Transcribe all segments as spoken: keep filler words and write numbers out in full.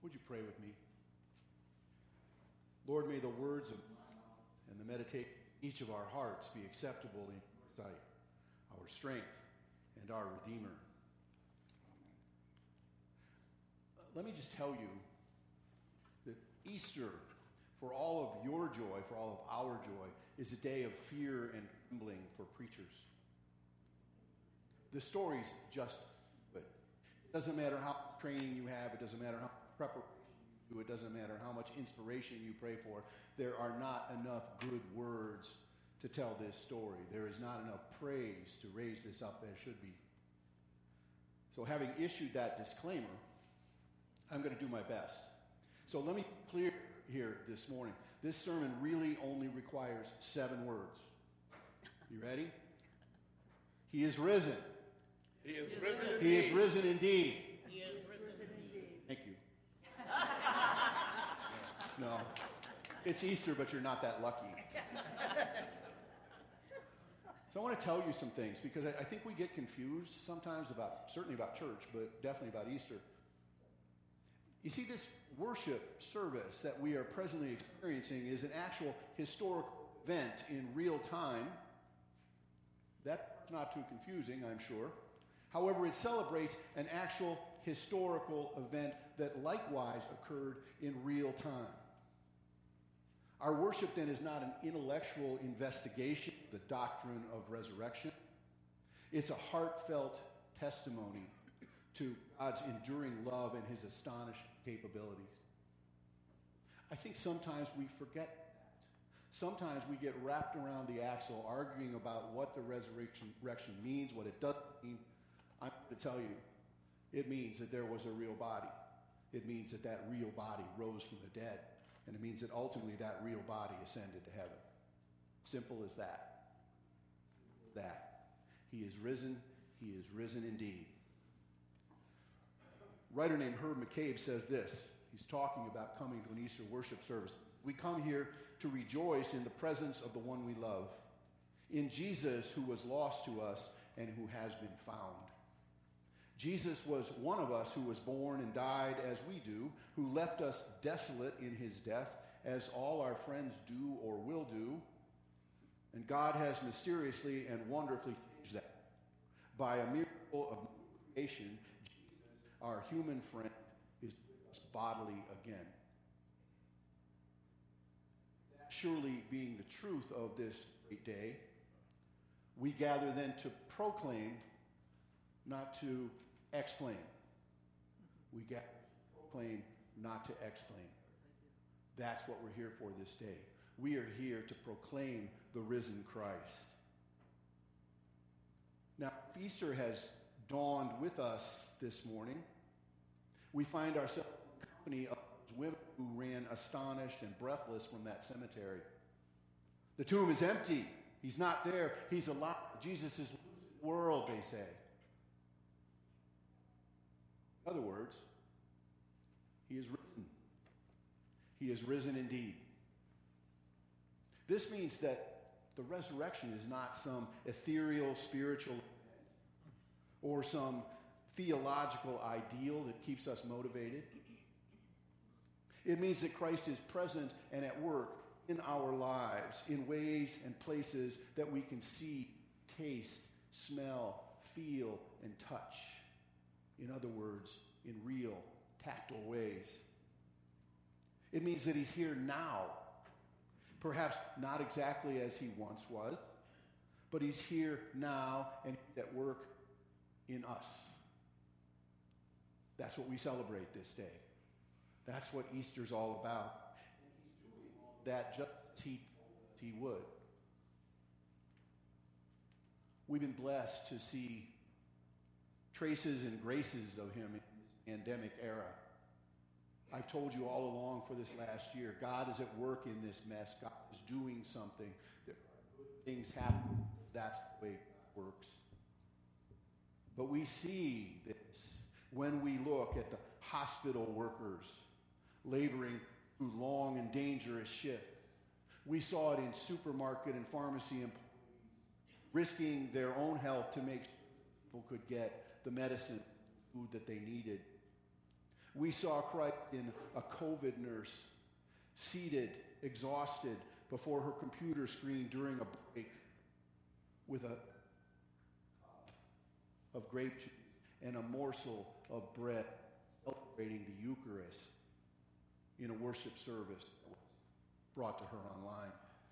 Would you pray with me? Lord, may the words of and the meditation of each of our hearts be acceptable in your sight, our strength and our Redeemer. Uh, let me just tell you that Easter, for all of your joy, for all of our joy, is a day of fear and trembling for preachers. The story's just good. It doesn't matter how much training you have. It doesn't matter how much preparation you do. It doesn't matter how much inspiration you pray for. There are not enough good words to tell this story. There is not enough praise to raise this up as should be. So having issued that disclaimer, I'm going to do my best. So let me be clear here this morning. This sermon really only requires seven words. You ready? He is risen. He is risen indeed. He is risen indeed. He is risen indeed. Thank you. No. It's Easter, but you're not that lucky. So I want to tell you some things, because I, I think we get confused sometimes about, certainly about church, but definitely about Easter. You see, this worship service that we are presently experiencing is an actual historical event in real time. That's not too confusing, I'm sure. However, it celebrates an actual historical event that likewise occurred in real time. Our worship then is not an intellectual investigation of the doctrine of resurrection. It's a heartfelt testimony to God's enduring love and his astonishing capabilities. I think sometimes we forget that. Sometimes we get wrapped around the axle arguing about what the resurrection resurrection means, what it doesn't mean. I'm going to tell you, it means that there was a real body. It means that that real body rose from the dead. And it means that ultimately that real body ascended to heaven. Simple as that. That. He is risen. He is risen indeed. A writer named Herb McCabe says this. He's talking about coming to an Easter worship service. We come here to rejoice in the presence of the one we love, in Jesus who was lost to us and who has been found. Jesus was one of us who was born and died as we do, who left us desolate in his death, as all our friends do or will do. And God has mysteriously and wonderfully changed that. By a miracle of creation, Jesus, our human friend, is with us bodily again. That surely being the truth of this great day, we gather then to proclaim, not to explain. We gather to proclaim, not to explain. That's what we're here for this day. We are here to proclaim the risen Christ. Now, if Easter has dawned with us this morning, we find ourselves in the company of those women who ran astonished and breathless from that cemetery. The tomb is empty. He's not there. He's alive. Jesus is losing the world, they say. In other words, he is risen. He is risen indeed. This means that the resurrection is not some ethereal spiritual event or some theological ideal that keeps us motivated. It means that Christ is present and at work in our lives in ways and places that we can see, taste, smell, feel, and touch. In other words, in real, tactile ways. It means that he's here now. Perhaps not exactly as he once was, but he's here now and he's at work in us. That's what we celebrate this day. That's what Easter's all about. And he's doing all that just as he told us he would. We've been blessed to see traces and graces of him in this pandemic era. I've told you all along for this last year, God is at work in this mess. God is doing something. There are good things happening. That's the way God works. But we see this when we look at the hospital workers laboring through long and dangerous shifts. We saw it in supermarket and pharmacy employees risking their own health to make sure people could get the medicine, food that they needed. We saw Christ in a COVID nurse, seated, exhausted, before her computer screen during a break with a cup of grape juice and a morsel of bread, celebrating the Eucharist in a worship service that was brought to her online.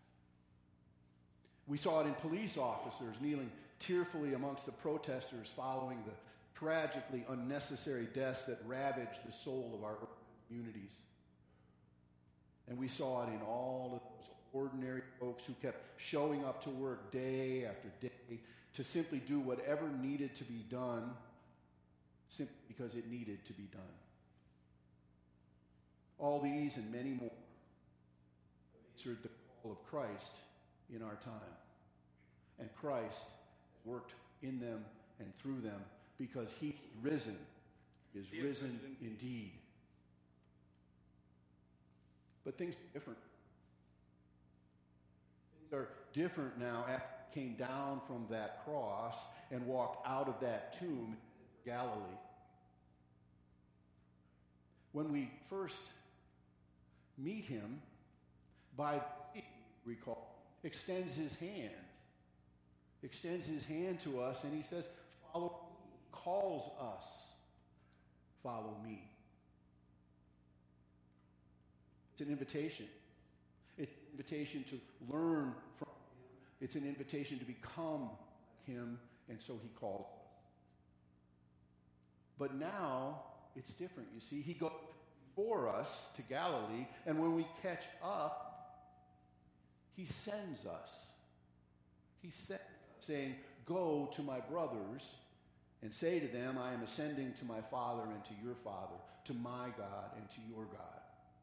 We saw it in police officers kneeling tearfully amongst the protesters following the tragically unnecessary deaths that ravaged the soul of our communities. And we saw it in all of those ordinary folks who kept showing up to work day after day to simply do whatever needed to be done simply because it needed to be done. All these and many more answered the call of Christ in our time. And Christ worked in them and through them because he is risen, is He is risen risen indeed. But things are different. Things are different now after he came down from that cross and walked out of that tomb in Galilee. When we first meet him, by recall, extends his hand, extends his hand to us, and he says, "Follow me," calls us, "Follow me." It's an invitation. It's an invitation to learn from him. It's an invitation to become him, and so he calls us. But now it's different, you see. He goes before us to Galilee, and when we catch up, he sends us. He sends us, saying, "Go to my brothers and say to them, I am ascending to my Father and to your Father, to my God and to your God."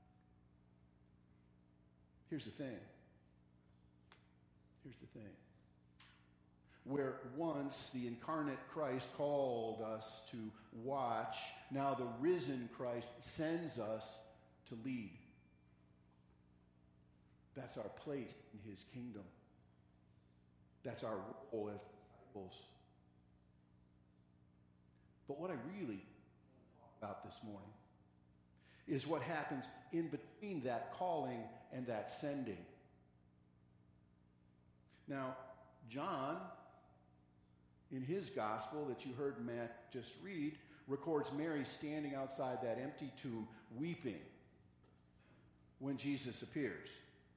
Here's the thing. Here's the thing. Where once the incarnate Christ called us to watch, now the risen Christ sends us to lead. That's our place in his kingdom. That's our role as disciples. But what I really want to talk about this morning is what happens in between that calling and that sending. Now, John, in his gospel that you heard Matt just read, records Mary standing outside that empty tomb weeping when Jesus appears.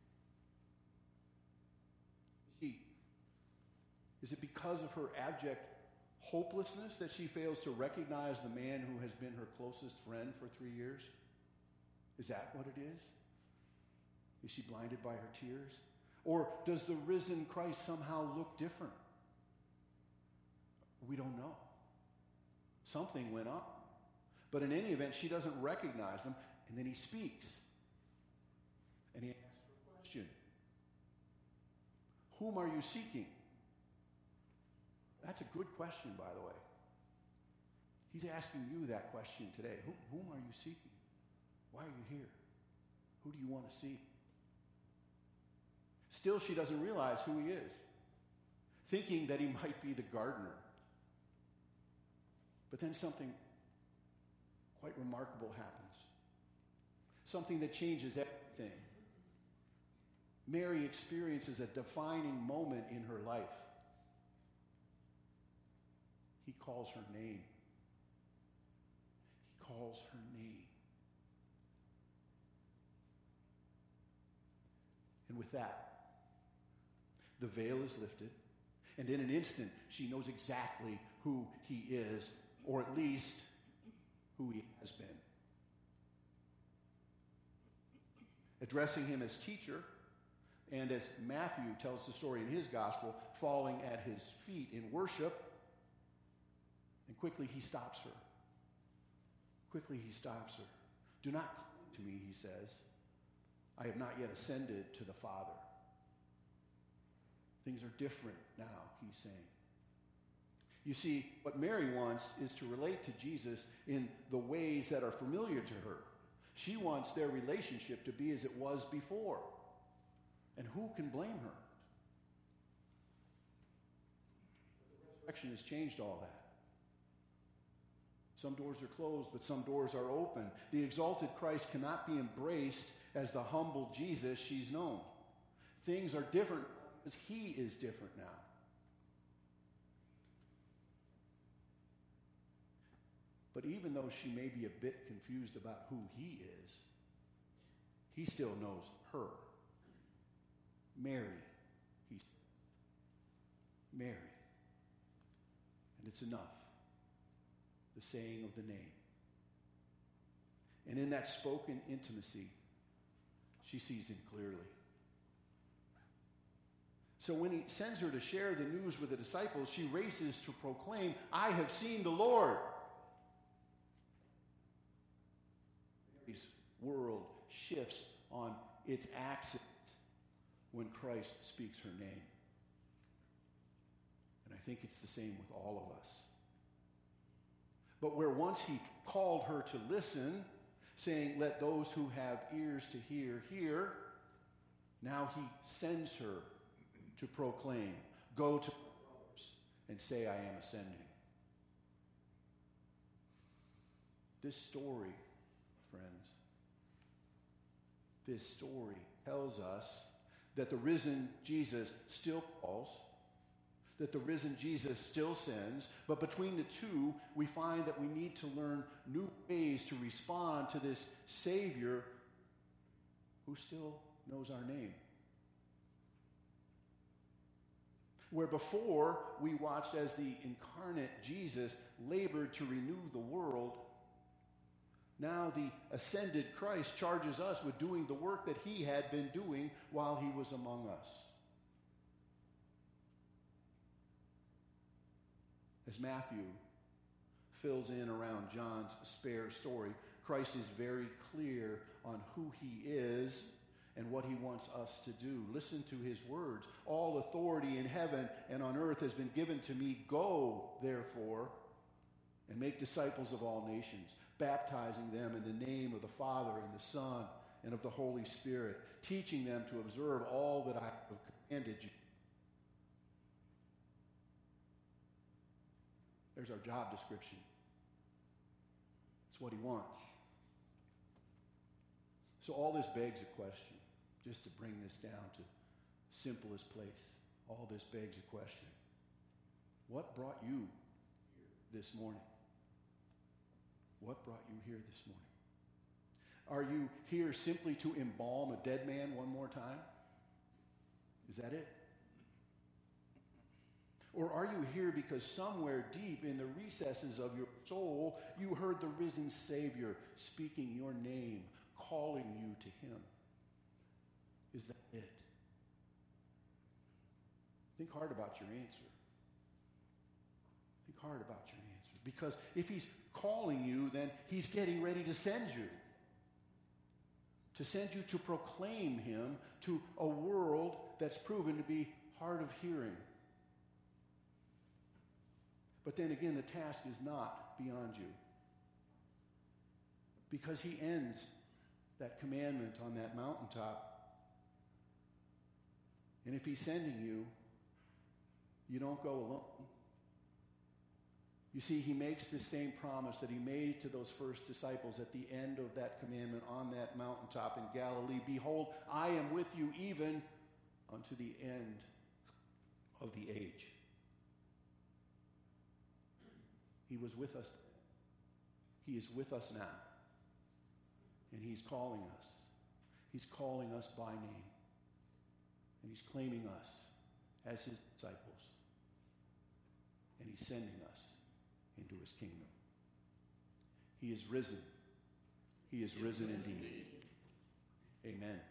She, is it because of her abject hopelessness that she fails to recognize the man who has been her closest friend for three years? Is that what it is? Is she blinded by her tears? Or does the risen Christ somehow look different? We don't know. Something went on. But in any event, she doesn't recognize them, and then he speaks. And he asks her a question. Whom are you seeking? That's a good question, by the way. He's asking you that question today. Who, whom are you seeking? Why are you here? Who do you want to see? Still, she doesn't realize who he is, thinking that he might be the gardener. But then something quite remarkable happens. Something that changes everything. Mary experiences a defining moment in her life. He calls her name. He calls her name. And with that, the veil is lifted, and in an instant, she knows exactly who he is, or at least who he has been. Addressing him as teacher, and as Matthew tells the story in his gospel, falling at his feet in worship, and quickly he stops her. Quickly he stops her. "Do not cling to me," he says. "I have not yet ascended to the Father." Things are different now, he's saying. You see, what Mary wants is to relate to Jesus in the ways that are familiar to her. She wants their relationship to be as it was before. And who can blame her? The resurrection has changed all that. Some doors are closed, but some doors are open. The exalted Christ cannot be embraced as the humble Jesus she's known. Things are different because he is different now. But even though she may be a bit confused about who he is, he still knows her. Mary. He's Mary. And it's enough. The saying of the name. And in that spoken intimacy, she sees him clearly. So when he sends her to share the news with the disciples, she races to proclaim, I have seen the Lord. Mary's world shifts on its axis when Christ speaks her name. And I think it's the same with all of us. But where once he called her to listen, saying, let those who have ears to hear, hear, now he sends her to proclaim, go to others and say, I am ascending. This story, friends, this story tells us that the risen Jesus still calls, that the risen Jesus still sends, but between the two, we find that we need to learn new ways to respond to this Savior who still knows our name. Where before we watched as the incarnate Jesus labored to renew the world, now the ascended Christ charges us with doing the work that he had been doing while he was among us. As Matthew fills in around John's spare story, Christ is very clear on who he is and what he wants us to do. Listen to his words. All authority in heaven and on earth has been given to me. Go, therefore, and make disciples of all nations, baptizing them in the name of the Father and the Son and of the Holy Spirit, teaching them to observe all that I have commanded you. There's our job description. It's what he wants. So all this begs a question, just to bring this down to simplest place. All this begs a question. What brought you here this morning? What brought you here this morning? Are you here simply to embalm a dead man one more time? Is that it? Or are you here because somewhere deep in the recesses of your soul, you heard the risen Savior speaking your name, calling you to him? Is that it? Think hard about your answer. Think hard about your answer. Because if he's calling you, then he's getting ready to send you. To send you to proclaim him to a world that's proven to be hard of hearing. But then again, the task is not beyond you. Because he ends that commandment on that mountaintop. And if he's sending you, you don't go alone. You see, he makes the same promise that he made to those first disciples at the end of that commandment on that mountaintop in Galilee. Behold, I am with you even unto the end of the age. He was with us. He is with us now. And he's calling us. He's calling us by name. And he's claiming us as his disciples. And he's sending us into his kingdom. He is risen. He is risen indeed. Amen.